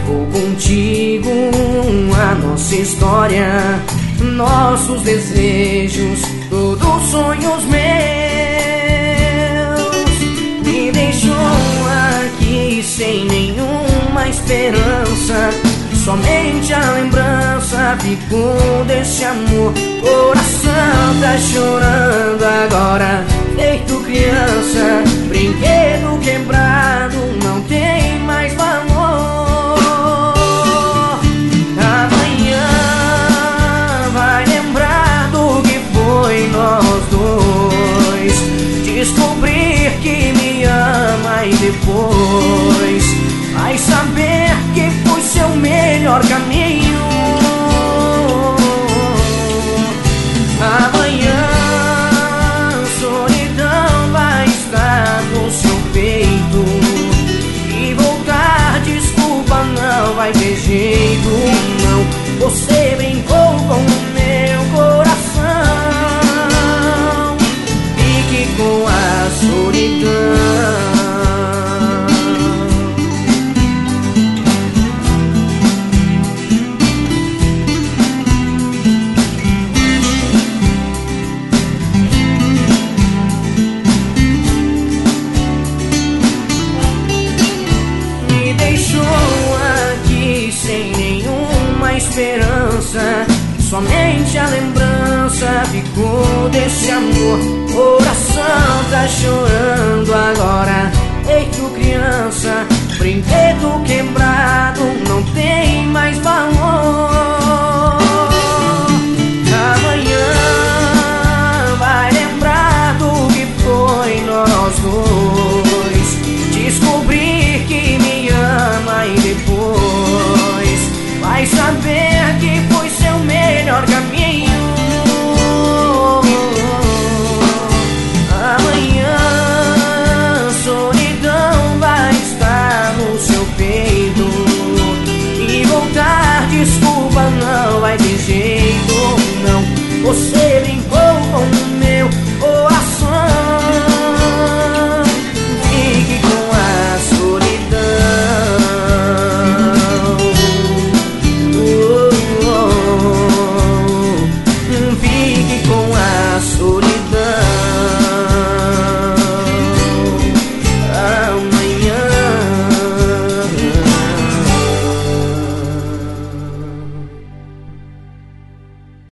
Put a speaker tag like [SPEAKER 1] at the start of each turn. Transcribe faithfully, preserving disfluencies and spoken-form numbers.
[SPEAKER 1] Vou contigo a nossa história, nossos desejos, todos sonhos meus. Me deixou aqui sem nenhuma esperança, somente a lembrança ficou desse amor. Coração tá chorando agora, feito criança. Brinquedo quebrado não tem mais valor. Amanhã vai lembrar do que foi nós dois, descobrir que me ama e depois vai saber que foi seu melhor caminho. Amanhã solidão vai estar no seu peito e voltar desculpa não vai ter jeito. Não, você brincou com o meu coração, fique com a solidão. Esperança, somente a lembrança ficou desse amor. Coração tá chorando agora, feito criança. Brinquedo quebrado